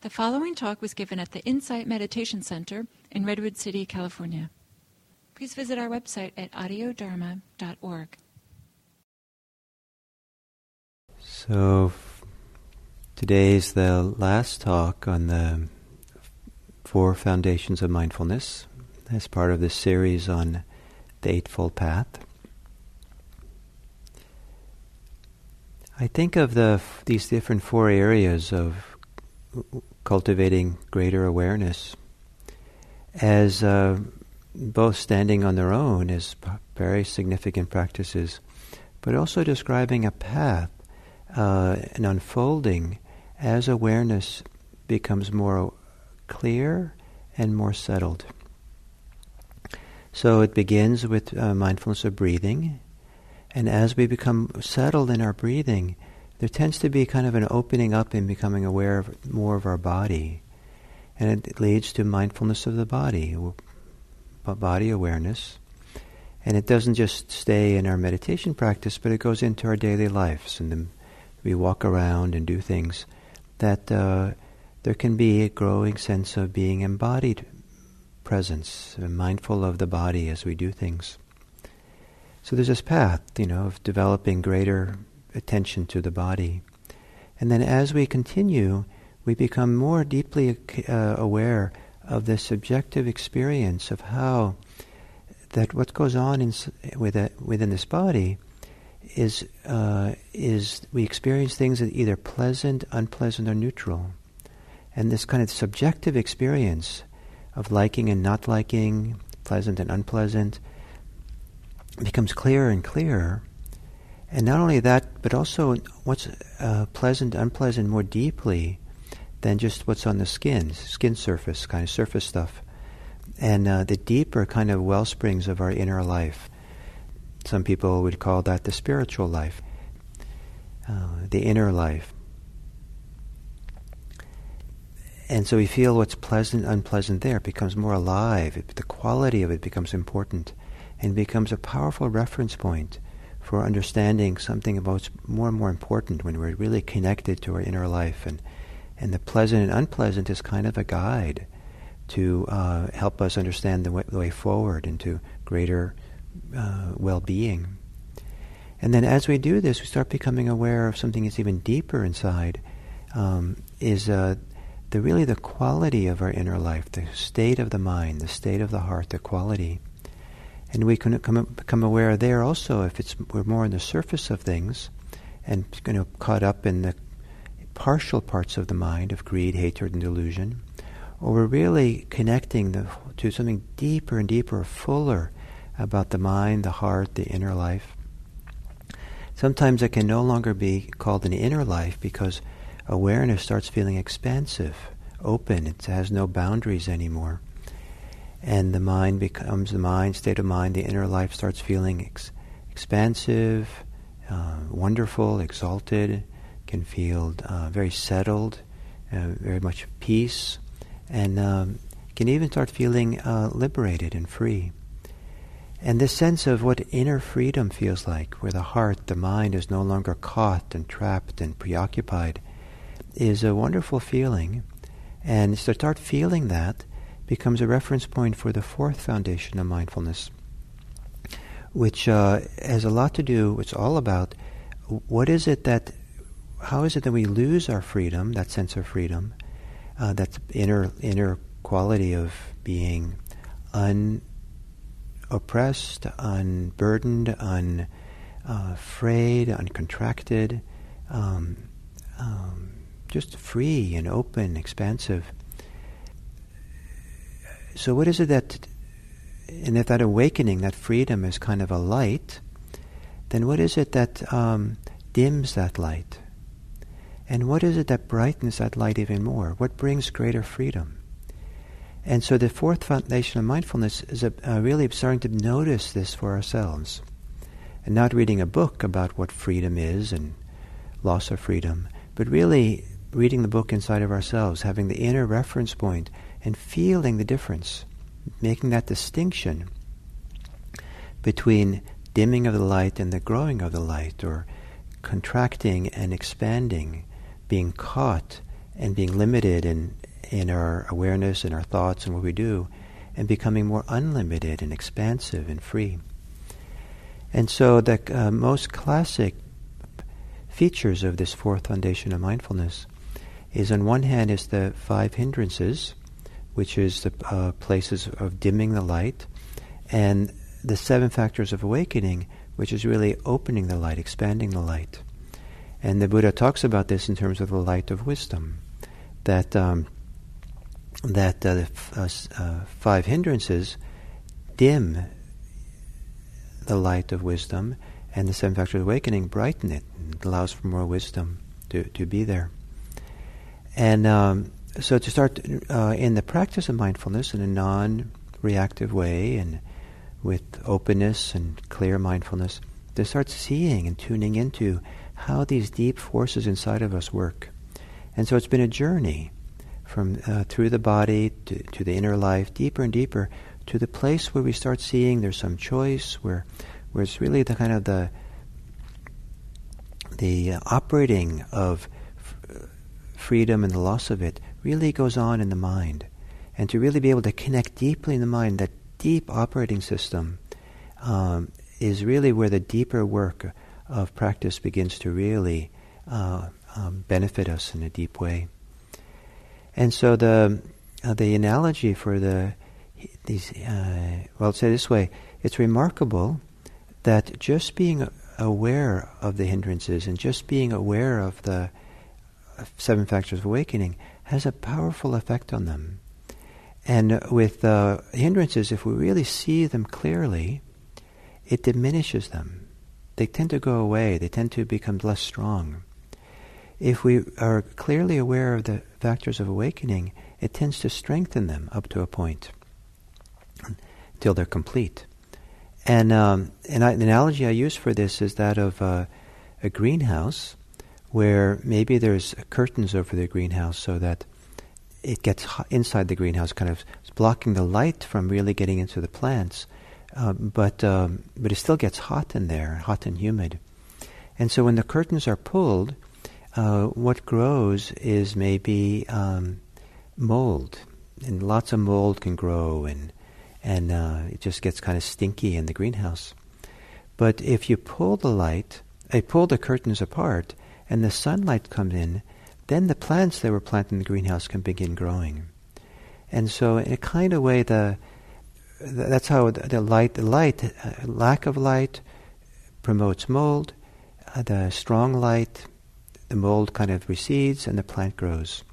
The following talk was given at the Insight Meditation Center in Redwood City, California. Please visit our website at audiodharma.org. So today's the last talk on the 4 foundations of mindfulness as part of this series on the Eightfold Path. I think of these different 4 areas of cultivating greater awareness as both standing on their own as very significant practices, but also describing a path, an unfolding as awareness becomes more clear and more settled. So it begins with mindfulness of breathing, and as we become settled in our breathing, there tends to be kind of an opening up and becoming aware of more of our body. And it leads to mindfulness of the body awareness. And it doesn't just stay in our meditation practice, but it goes into our daily lives. And then we walk around and do things that there can be a growing sense of being embodied presence, mindful of the body as we do things. So there's this path, of developing greater attention to the body. And then as we continue, we become more deeply aware of the subjective experience of how that what goes on within this body is we experience things as either pleasant, unpleasant, or neutral. And this kind of subjective experience of liking and not liking, pleasant and unpleasant, becomes clearer and clearer. And not only that, but also what's pleasant, unpleasant more deeply than just what's on the skin surface, kind of surface stuff. And the deeper kind of well springs of our inner life. Some people would call that the spiritual life, the inner life. And so we feel what's pleasant, unpleasant there. It becomes more alive. The quality of it becomes important and becomes a powerful reference point for understanding something about what's more and more important when we're really connected to our inner life. And the pleasant and unpleasant is kind of a guide to help us understand the way forward into greater well-being. And then as we do this, we start becoming aware of something that's even deeper inside, is the quality of our inner life, the state of the mind, the state of the heart, the quality. And we can become aware there also if we're more on the surface of things and caught up in the partial parts of the mind of greed, hatred, and delusion, or we're really connecting to something deeper and deeper, fuller about the mind, the heart, the inner life. Sometimes it can no longer be called an inner life because awareness starts feeling expansive, open. It has no boundaries anymore. And the mind becomes state of mind, the inner life starts feeling expansive, wonderful, exalted, can feel very settled, very much peace, and can even start feeling liberated and free. And this sense of what inner freedom feels like, where the heart, the mind is no longer caught and trapped and preoccupied, is a wonderful feeling. And to start feeling that becomes a reference point for the 4th foundation of mindfulness, which has a lot to do, it's all about how is it that we lose our freedom, that sense of freedom, that inner quality of being unoppressed, unburdened, unafraid, uncontracted, just free and open, expansive. So what is it and if that awakening, that freedom is kind of a light, then what is it that dims that light? And what is it that brightens that light even more? What brings greater freedom? And so the 4th foundation of mindfulness is really starting to notice this for ourselves. And not reading a book about what freedom is and loss of freedom, but really reading the book inside of ourselves, having the inner reference point and feeling the difference, making that distinction between dimming of the light and the growing of the light, or contracting and expanding, being caught and being limited in our awareness and our thoughts and what we do, and becoming more unlimited and expansive and free. And so the most classic features of this fourth foundation of mindfulness is, on one hand, is the 5 hindrances, which is the places of dimming the light, and the 7 factors of awakening, which is really opening the light, expanding the light. And the Buddha talks about this in terms of the light of wisdom, that the 5 hindrances dim the light of wisdom, and the 7 factors of awakening brighten it and allows for more wisdom to be there. And so to start in the practice of mindfulness in a non-reactive way and with openness and clear mindfulness, to start seeing and tuning into how these deep forces inside of us work. And so it's been a journey from through the body to the inner life, deeper and deeper, to the place where we start seeing there's some choice, where it's really the kind of the operating of freedom and the loss of it really goes on in the mind. And to really be able to connect deeply in the mind, that deep operating system is really where the deeper work of practice begins to really benefit us in a deep way. And so the analogy for these I'll say this way: it's remarkable that just being aware of the hindrances and just being aware of the 7 factors of awakening has a powerful effect on them. And with hindrances, if we really see them clearly, it diminishes them. They tend to go away. They tend to become less strong. If we are clearly aware of the factors of awakening, it tends to strengthen them up to a point until they're complete. And an analogy I use for this is that of a greenhouse, where maybe there's curtains over the greenhouse so that it gets hot inside the greenhouse, kind of blocking the light from really getting into the plants, but it still gets hot in there, hot and humid. And so when the curtains are pulled, what grows is maybe mold, and lots of mold can grow, and it just gets kind of stinky in the greenhouse. But if you pull the curtains apart, and the sunlight comes in, then the plants that were planted in the greenhouse can begin growing. And so in a kind of way, that's how the lack of light promotes mold. The strong light, the mold kind of recedes and the plant grows.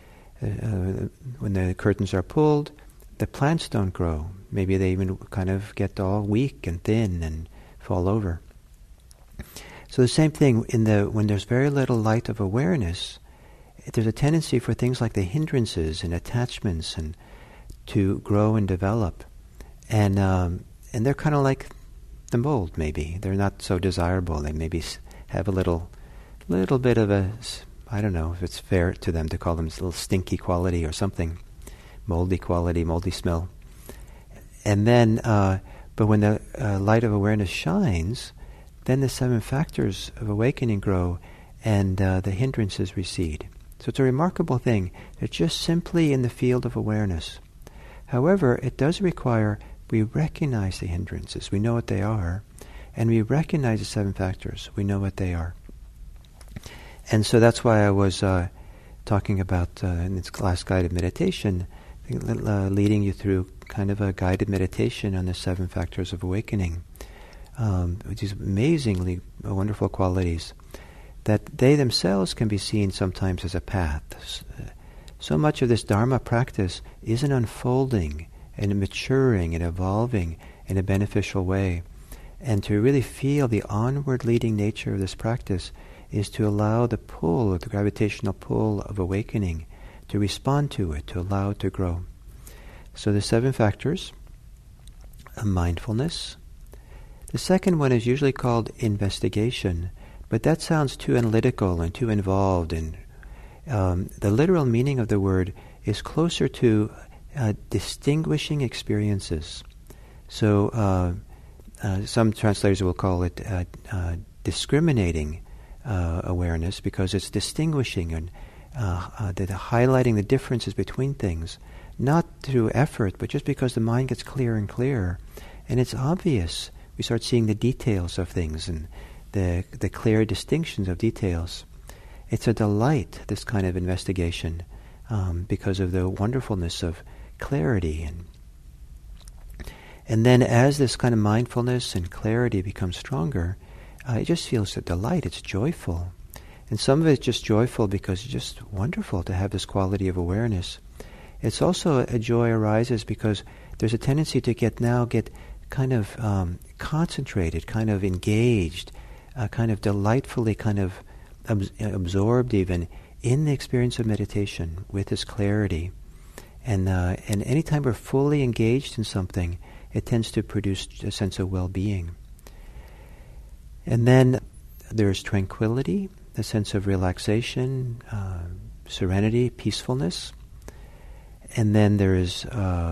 When the curtains are pulled, the plants don't grow. Maybe they even kind of get all weak and thin and fall over. So the same thing when there's very little light of awareness, there's a tendency for things like the hindrances and attachments and to grow and develop, and they're kind of like the mold. Maybe they're not so desirable. They maybe have a little bit of a, I don't know if it's fair to them to call them a little stinky quality or something, moldy quality, moldy smell. And then, but when the light of awareness shines, then the 7 factors of awakening grow, and the hindrances recede. So it's a remarkable thing. They're just simply in the field of awareness. However, it does require we recognize the hindrances. We know what they are, and we recognize the 7 factors. We know what they are. And so that's why I was talking about in this last guided meditation, leading you through kind of a guided meditation on the 7 factors of awakening. With these amazingly wonderful qualities, that they themselves can be seen sometimes as a path. So much of this Dharma practice is an unfolding and a maturing and evolving in a beneficial way. And to really feel the onward leading nature of this practice is to allow the pull, the gravitational pull of awakening, to respond to it, to allow it to grow. So the 7 factors of mindfulness. The second one is usually called investigation, but that sounds too analytical and too involved. And the literal meaning of the word is closer to distinguishing experiences. So some translators will call it discriminating awareness, because it's distinguishing and highlighting the differences between things, not through effort, but just because the mind gets clearer and clearer, and it's obvious. We start seeing the details of things and the clear distinctions of details. It's a delight, this kind of investigation, because of the wonderfulness of clarity. And then as this kind of mindfulness and clarity becomes stronger, it just feels a delight. It's joyful. And some of it's just joyful because it's just wonderful to have this quality of awareness. It's also a joy arises because there's a tendency to get kind of concentrated, kind of engaged, kind of delightfully kind of absorbed even in the experience of meditation with this clarity. And anytime we're fully engaged in something, it tends to produce a sense of well-being. And then there's tranquility, a sense of relaxation, serenity, peacefulness. And then there is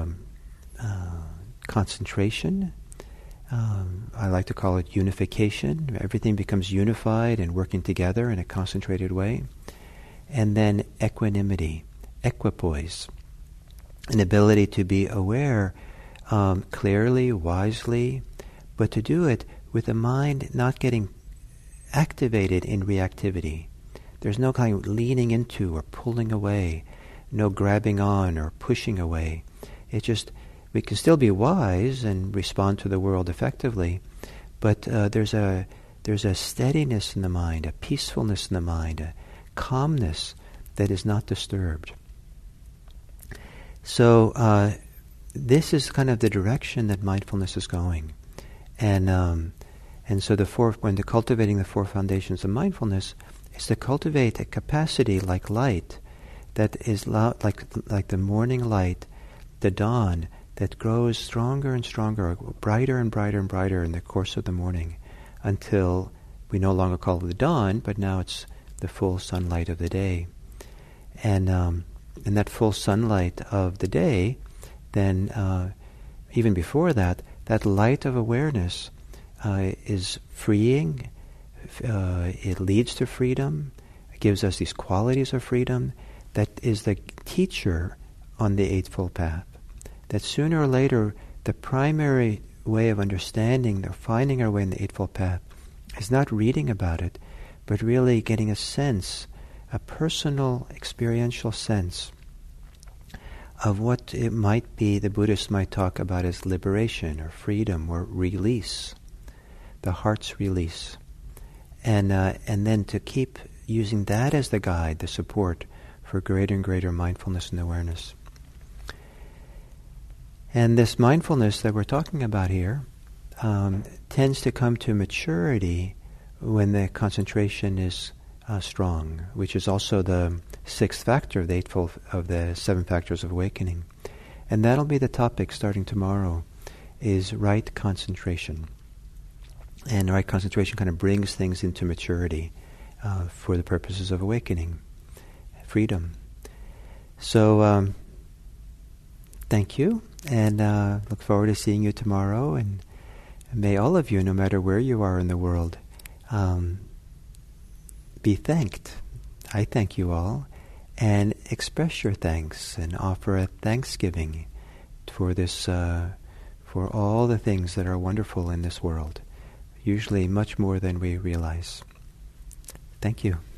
concentration. I like to call it unification. Everything becomes unified and working together in a concentrated way. And then equanimity, equipoise, an ability to be aware clearly, wisely, but to do it with the mind not getting activated in reactivity. There's no kind of leaning into or pulling away, no grabbing on or pushing away. It's just, we can still be wise and respond to the world effectively, but there's a steadiness in the mind, a peacefulness in the mind, a calmness that is not disturbed. So this is kind of the direction that mindfulness is going, and so when cultivating the four foundations of mindfulness is to cultivate a capacity like light, that is like the morning light, the dawn, that grows stronger and stronger, brighter and brighter and brighter in the course of the morning, until we no longer call it the dawn, but now it's the full sunlight of the day. And that full sunlight of the day, then even before that, that light of awareness is freeing. It leads to freedom. It gives us these qualities of freedom. That is the teacher on the Eightfold Path. That sooner or later, the primary way of understanding or finding our way in the Eightfold Path is not reading about it, but really getting a sense, a personal, experiential sense of what it might be the Buddhists might talk about as liberation or freedom or release, the heart's release. And then to keep using that as the guide, the support for greater and greater mindfulness and awareness. And this mindfulness that we're talking about here tends to come to maturity when the concentration is strong, which is also the sixth factor of the seven factors of awakening. And that'll be the topic starting tomorrow, is right concentration. And right concentration kind of brings things into maturity for the purposes of awakening, freedom. So thank you, and look forward to seeing you tomorrow. And may all of you, no matter where you are in the world, be thanked. I thank you all, and express your thanks and offer a thanksgiving for this, for all the things that are wonderful in this world. Usually much more than we realize. Thank you.